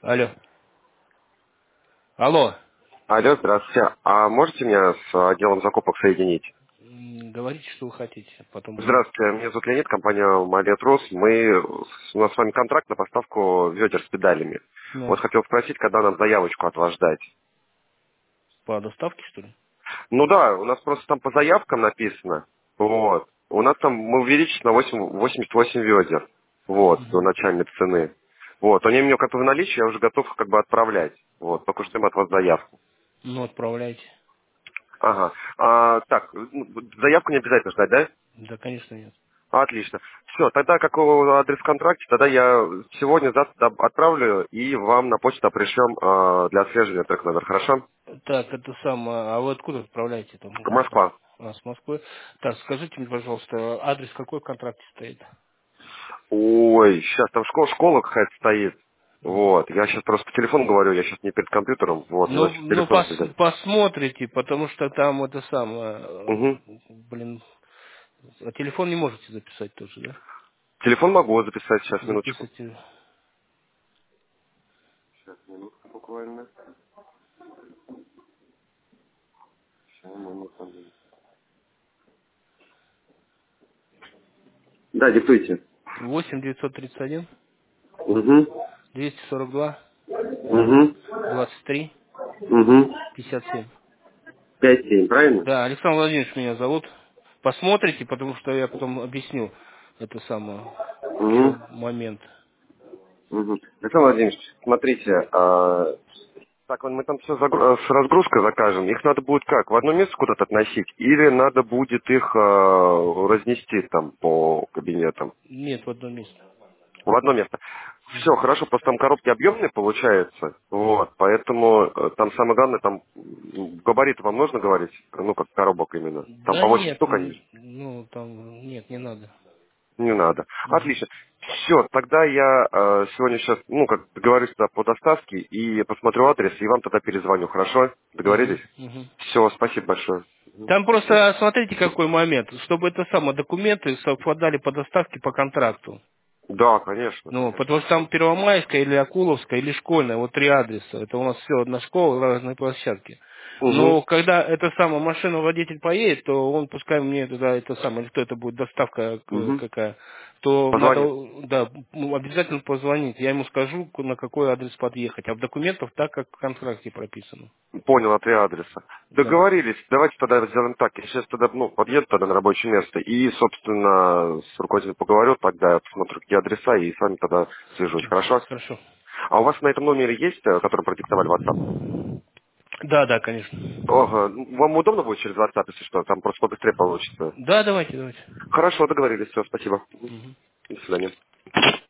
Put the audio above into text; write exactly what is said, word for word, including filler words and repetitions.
Алло. Алло. Алло, здравствуйте. А можете меня с отделом закупок соединить? М, Говорите, что вы хотите. Потом будем. Здравствуйте, меня зовут Леонид, компания Малетрус. Мы, у нас с вами контракт на поставку ведер с педалями. Ну, Вот хотел спросить, когда нам заявочку от вас ждать. по доставке, что ли? Ну да, у нас просто там по заявкам написано. Вот. У нас там мы увеличили на восемь восемьдесят восемь ведер. Вот, до Мгм. начальной цены. Вот, они у меня как бы в наличии, я уже готов как бы отправлять. Вот, только ждем от вас заявку. Ну, отправляйте. Ага. А, так, ну, заявку не обязательно ждать, да? Да, конечно, нет. Отлично. Все, тогда какого адрес в контракте, тогда я сегодня завтра отправлю и вам на почту пришлем э, для отслеживания трек номер, хорошо? Так, это самое. А вы откуда отправляете там? Москва. А, с Москвы. Так, скажите мне, пожалуйста, адрес какой в контракте стоит? Ой, сейчас там школа, школа какая-то стоит. Мгм. Вот, я сейчас просто по телефону говорю, я сейчас не перед компьютером, вот, мне надо Ну, сейчас ну телефон пос- взять. посмотрите, потому что там это самое, Угу. э, блин, а телефон не можете записать тоже, да? Телефон могу записать сейчас, минуточку. Записывайте. Сейчас, минутку буквально. Сейчас, минутку. Да, диктуйте. восемь девятьсот тридцать один Угу. двести сорок два Угу. двадцать три Угу. пятьдесят семь. пять семь, правильно? Да, Александр Владимирович меня зовут. Посмотрите, потому что я потом объясню это самое, в Угу. чем момент. Угу. Александр Владимирович, смотрите, а, так, вот мы там все с разгрузкой закажем. Их надо будет как? В одно место куда-то относить? Или надо будет их а, разнести там по кабинетам? Нет, в одно место. В одно место. Все, Мгм. хорошо, просто там коробки объемные получаются. Вот, поэтому э, там самое главное, там м, габариты вам нужно говорить? Ну, как коробок именно. Там Да по восемь нет, штук они. м, ну там нет, не надо. Не надо. Мгм. Отлично. Все, тогда я э, сегодня сейчас, ну, как договорюсь тогда по доставке и посмотрю адрес, и вам тогда перезвоню, хорошо? Договорились? Мгм. Мгм. Все, спасибо большое. Мгм. Там До свидания. просто смотрите какой момент, чтобы это самое документы совпадали по доставке по контракту. Да, конечно, Ну, конечно. потому что там Первомайская или Акуловская или Школьная, вот три адреса. Это у нас все одна школа, разные площадки. Угу, Но когда эта самая машина водитель поедет, то он пускай мне туда это самое, или кто это будет, доставка э, угу. какая, то надо, Позвонит. да, ну, обязательно позвонить. Я ему скажу, на какой адрес подъехать. А в документах так, как в контракте прописано. Понял, а три адреса. Да. Договорились, давайте тогда сделаем так. Я сейчас тогда, ну, подъеду тогда на рабочее место и, собственно, с руководителем поговорю, тогда я посмотрю, какие адреса, и с вами тогда свяжусь, хорошо? Хорошо. А у вас на этом номере есть, э, который продиктовали WhatsApp? Да, да, конечно. Ага, вам удобно будет через WhatsApp, если что? Там просто побыстрее получится. Да, давайте, давайте. Хорошо, договорились, все, спасибо. Мгм. До свидания.